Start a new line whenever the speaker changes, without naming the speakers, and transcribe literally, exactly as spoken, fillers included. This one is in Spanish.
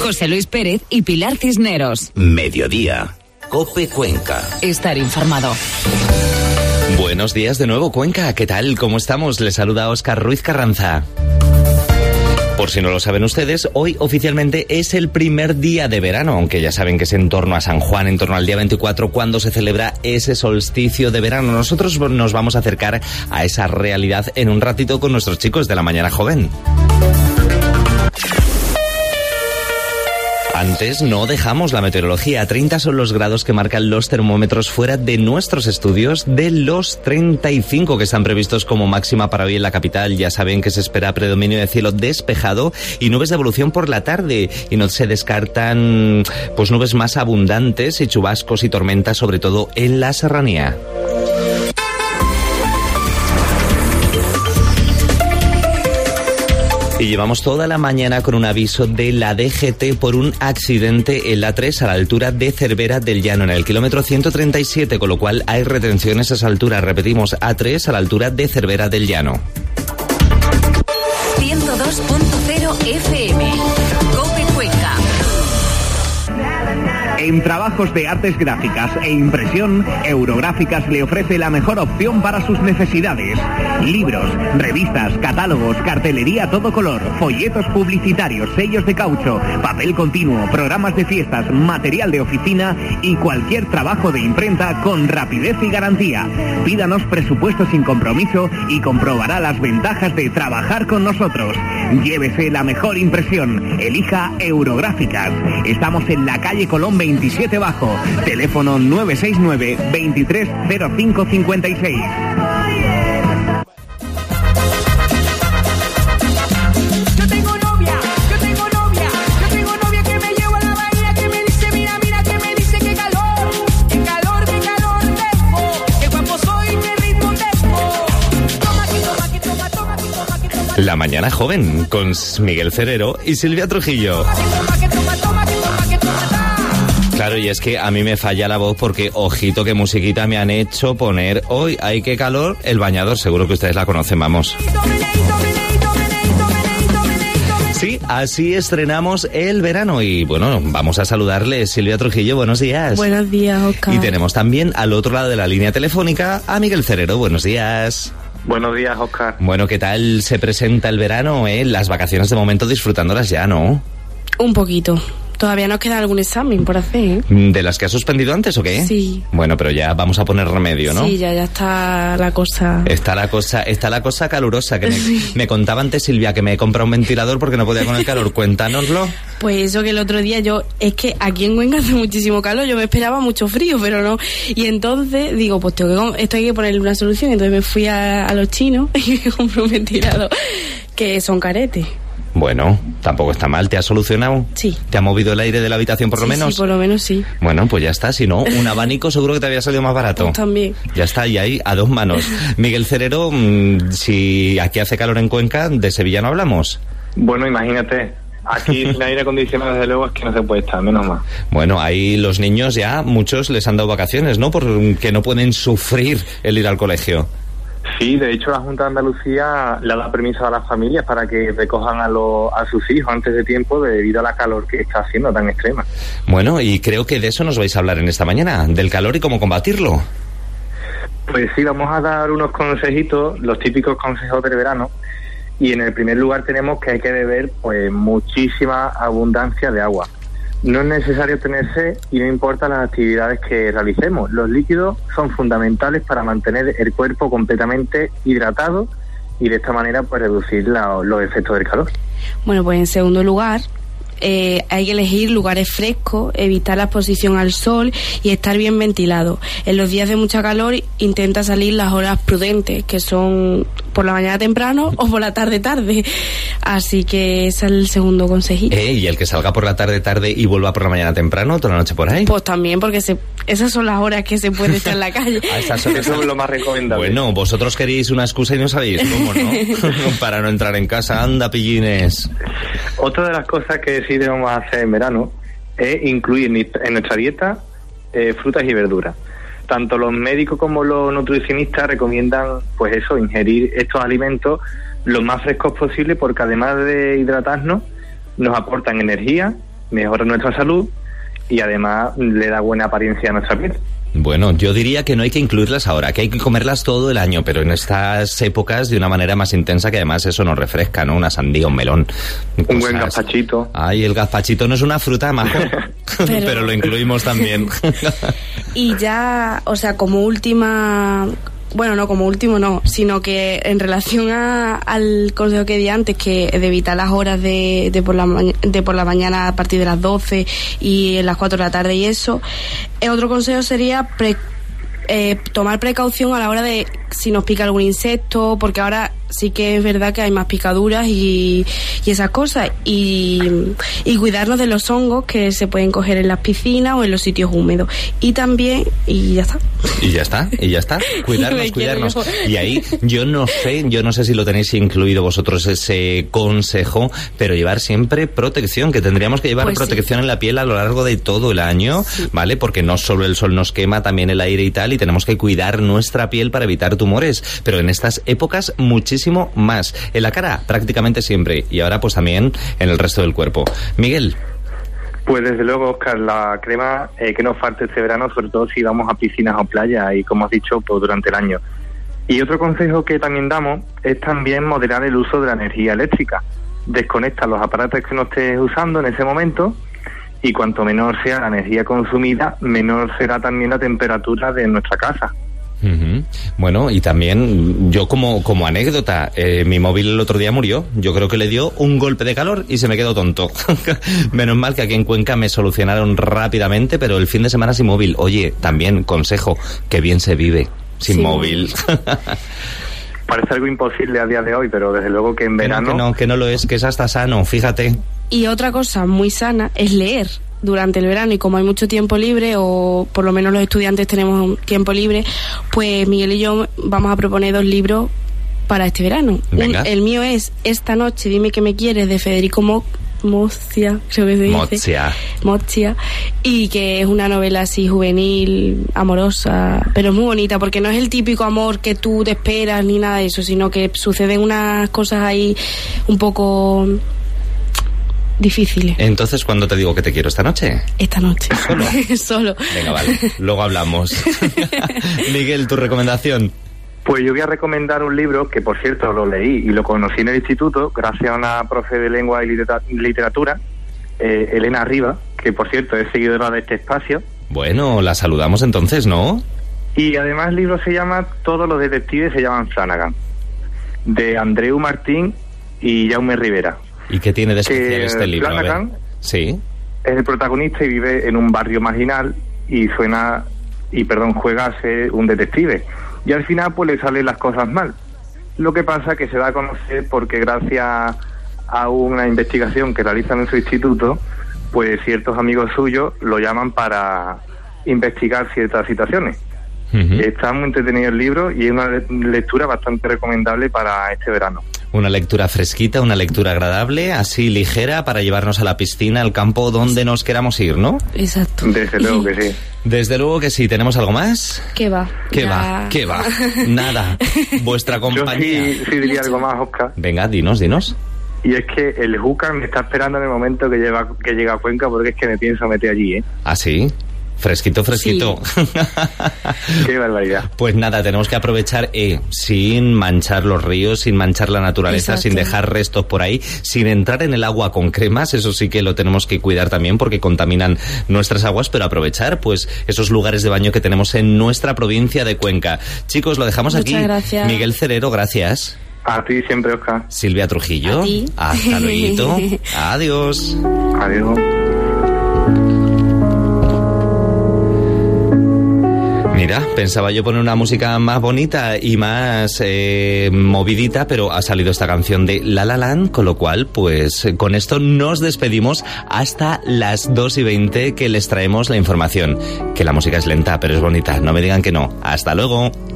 José Luis Pérez y Pilar Cisneros.
Mediodía. COPE Cuenca.
Estar informado.
Buenos días de nuevo, Cuenca. ¿Qué tal? ¿Cómo estamos? Les saluda Óscar Ruiz Carranza. Por si no lo saben ustedes, hoy oficialmente es el primer día de verano, aunque ya saben que es en torno a San Juan, en torno al día veinticuatro, cuando se celebra ese solsticio de verano. Nosotros nos vamos a acercar a esa realidad en un ratito con nuestros chicos de la mañana joven. Antes no dejamos la meteorología. treinta son los grados que marcan los termómetros fuera de nuestros estudios, de los treinta y cinco que están previstos como máxima para hoy en la capital. Ya saben que se espera predominio de cielo despejado y nubes de evolución por la tarde. Y no se descartan pues nubes más abundantes y chubascos y tormentas, sobre todo en la serranía. Y llevamos toda la mañana con un aviso de la D G T por un accidente en la tres a la altura de Cervera del Llano, en el kilómetro ciento treinta y siete, con lo cual hay retenciones a esa altura. Repetimos, A tres a la altura de Cervera del Llano.
ciento dos punto cero F M. COPE Cuenca.
En trabajos de artes gráficas e impresión, Eurográficas le ofrece la mejor opción para sus necesidades. Libros, revistas, catálogos, cartelería a todo color, folletos publicitarios, sellos de caucho, papel continuo, programas de fiestas, material de oficina y cualquier trabajo de imprenta con rapidez y garantía. Pídanos presupuesto sin compromiso y comprobará las ventajas de trabajar con nosotros. Llévese la mejor impresión. Elija Eurográficas. Estamos en la calle Colón veintisiete Bajo. Teléfono nueve seis nueve, veintitrés cero cinco cincuenta y seis.
Yo tengo novia, yo tengo novia, yo tengo novia que me lleva a la bahía, que me dice, mira, mira, que me dice que calor, que calor, que calor tengo, que guapo soy, que ritmo tengo. Toma, que toma, que toma, toma, que toma, que toma.
La mañana joven con Miguel Cerero y Silvia Trujillo. Claro, y es que a mí me falla la voz porque, ojito, qué musiquita me han hecho poner hoy. ¡Ay, qué calor! El Bañador, seguro que ustedes la conocen, vamos. Sí, así estrenamos el verano y, bueno, vamos a saludarle. Silvia Trujillo, buenos días.
Buenos días, Oscar.
Y tenemos también al otro lado de la línea telefónica a Miguel Cerero. Buenos días.
Buenos días, Oscar.
Bueno, ¿qué tal se presenta el verano, eh? Las vacaciones de momento disfrutándolas ya, ¿no?
Un poquito. Todavía nos queda algún examen por hacer, ¿eh?
¿De las que has suspendido antes o qué?
Sí.
Bueno, pero ya vamos a poner remedio, ¿no?
Sí, ya, ya está la cosa...
Está la cosa, está la cosa calurosa, que me,
Sí.
me contaba antes Silvia que me he comprado un ventilador porque no podía con el calor. Cuéntanoslo.
Pues eso, que el otro día yo... Es que aquí en Cuenca hace muchísimo calor, yo me esperaba mucho frío, pero no. Y entonces digo, pues tengo que, esto hay que ponerle una solución. Entonces me fui a, a los chinos y me compré un ventilador, que son caretes.
Bueno, tampoco está mal. ¿Te has solucionado?
Sí.
¿Te ha movido el aire de la habitación por lo
Sí,
menos?
sí, por lo menos sí.
Bueno, pues ya está. Si no, un abanico seguro que te había salido más barato.
Pues también.
Ya está, y ahí a dos manos. Miguel Cerero, mmm, si aquí hace calor en Cuenca, ¿de Sevilla no hablamos?
Bueno, imagínate, aquí sin aire acondicionado desde luego es que no se puede estar, menos mal.
Bueno, ahí los niños ya, muchos les han dado vacaciones, ¿no? Porque no pueden sufrir el ir al colegio.
Sí, de hecho la Junta de Andalucía le da permiso a las familias para que recojan a, los, a sus hijos antes de tiempo debido a la calor que está haciendo tan extrema.
Bueno, y creo que de eso nos vais a hablar en esta mañana, del calor y cómo combatirlo.
Pues sí, vamos a dar unos consejitos, los típicos consejos del verano. Y en el primer lugar tenemos que hay que beber pues muchísima abundancia de agua. No es necesario tener sed y no importa las actividades que realicemos. Los líquidos son fundamentales para mantener el cuerpo completamente hidratado y de esta manera pues reducir la, los efectos del calor.
Bueno, pues en segundo lugar, eh, hay que elegir lugares frescos, evitar la exposición al sol y estar bien ventilado. En los días de mucha calor intenta salir las horas prudentes, que son por la mañana temprano o por la tarde tarde. Así que ese es el segundo consejito.
Eh, y el que salga por la tarde tarde y vuelva por la mañana temprano, toda la noche por ahí.
Pues también, porque se, esas son las horas que se puede estar en la calle.
A esas horas
Eso es lo más recomendable.
Bueno, vosotros queréis una excusa y no sabéis cómo, ¿no? Para no entrar en casa. Anda, pillines.
Otra de las cosas que sí debemos hacer en verano es incluir en nuestra dieta eh, frutas y verduras. Tanto los médicos como los nutricionistas recomiendan, pues eso, ingerir estos alimentos lo más frescos posible porque además de hidratarnos, nos aportan energía mejora nuestra salud y además le da buena apariencia a nuestra piel.
Bueno, yo diría que no hay que incluirlas ahora, que hay que comerlas todo el año, pero en estas épocas de una manera más intensa, que además eso nos refresca, ¿no? Una sandía, un melón.
Un
cosas.
buen gazpachito.
Ay, el gazpachito no es una fruta, majo, pero... pero lo incluimos también.
Y ya, o sea, como última... Bueno, no, como último no, sino que en relación a, al consejo que di antes, que de evitar las horas de, de, por la, de por la mañana a partir de las doce y en las cuatro de la tarde y eso, eh, otro consejo sería pre, eh, tomar precaución a la hora de si nos pica algún insecto, porque ahora sí que es verdad que hay más picaduras y, y esas cosas, y, y cuidarnos de los hongos que se pueden coger en las piscinas o en los sitios húmedos. Y también, y ya está.
Y ya está, y ya está. Cuidarnos, cuidarnos. Y ahí, yo no sé, yo no sé si lo tenéis incluido vosotros ese consejo, pero llevar siempre protección, que tendríamos que llevar pues protección sí. en la piel a lo largo de todo el año, sí. ¿vale? Porque no solo el sol nos quema, también el aire y tal, y tenemos que cuidar nuestra piel para evitar tumores. Pero en estas épocas, muchísimo más. En la cara, prácticamente siempre. Y ahora, pues también en el resto del cuerpo. Miguel.
Pues desde luego, Oscar, la crema eh, que nos falta este verano, sobre todo si vamos a piscinas o playas y, como has dicho, pues durante el año. Y otro consejo que también damos es también moderar el uso de la energía eléctrica. Desconecta los aparatos que no estés usando en ese momento y cuanto menor sea la energía consumida, menor será también la temperatura de nuestra casa.
Uh-huh. Bueno, y también yo como, como anécdota, eh, mi móvil el otro día murió. Yo creo que le dio un golpe de calor y se me quedó tonto. Menos mal que aquí en Cuenca me solucionaron rápidamente, pero el fin de semana sin móvil. Oye, también consejo, que bien se vive sin sí. móvil.
Parece algo imposible a día de hoy, pero desde luego que en verano...
Que no, que no, que no lo es, que es hasta sano, fíjate.
Y otra cosa muy sana es leer durante el verano, y como hay mucho tiempo libre, o por lo menos los estudiantes tenemos tiempo libre, pues Miguel y yo vamos a proponer dos libros para este verano. Un, el mío es Esta noche dime que me quieres, de Federico Mo, Mozia, creo que se dice.
Mozia.
Mozia. Y que es una novela así juvenil, amorosa, pero muy bonita, porque no es el típico amor que tú te esperas ni nada de eso, sino que suceden unas cosas ahí un poco... difíciles.
Entonces, ¿cuándo te digo que te quiero esta noche?
Esta noche.
¿Solo?
Solo.
Venga, vale. Luego hablamos. Miguel, ¿tu recomendación?
Pues yo voy a recomendar un libro que, por cierto, lo leí y lo conocí en el instituto gracias a una profe de lengua y literatura, eh, Elena Riva, que, por cierto, es seguidora de este espacio.
Bueno, la saludamos entonces, ¿no?
Y además el libro se llama Todos los detectives se llaman Flanagan, de Andreu Martín y Jaume Rivera.
¿Y qué tiene de especial este libro?
Flanagan
sí.
es el protagonista y vive en un barrio marginal y suena y perdón juega a ser un detective, y al final pues le salen las cosas mal. Lo que pasa que se da a conocer porque gracias a una investigación que realizan en su instituto, pues ciertos amigos suyos lo llaman para investigar ciertas situaciones. Uh-huh. Está muy entretenido el libro y es una lectura bastante recomendable para este verano.
Una lectura fresquita, una lectura agradable, así ligera, para llevarnos a la piscina, al campo, donde nos queramos ir, ¿no?
Exacto.
Desde luego que sí.
Desde luego que sí. ¿Tenemos algo más?
¿Qué va?
¿Qué
ya...
va? ¿Qué va? Nada. Vuestra compañía.
Yo sí, sí diría algo más, Oscar.
Venga, dinos, dinos.
Y es que el Júcar me está esperando en el momento que, lleva, que llega a Cuenca, porque es que me pienso meter allí, ¿eh?
¿Ah, sí? Fresquito, fresquito. Sí.
Qué barbaridad.
Pues nada, tenemos que aprovechar eh, sin manchar los ríos, sin manchar la naturaleza, exacto, sin dejar restos por ahí, sin entrar en el agua con cremas. Eso sí que lo tenemos que cuidar también, porque contaminan nuestras aguas, pero aprovechar pues esos lugares de baño que tenemos en nuestra provincia de Cuenca. Chicos, lo dejamos
Muchas
aquí.
Gracias.
Miguel Cerero, gracias.
A ti siempre, Oscar.
Silvia Trujillo.
A ti.
Hasta luego. Adiós.
Adiós.
Mira, pensaba yo poner una música más bonita y más eh, movidita, pero ha salido esta canción de La La Land, con lo cual, pues con esto nos despedimos hasta las dos y veinte, que les traemos la información. Que la música es lenta, pero es bonita, no me digan que no. Hasta luego.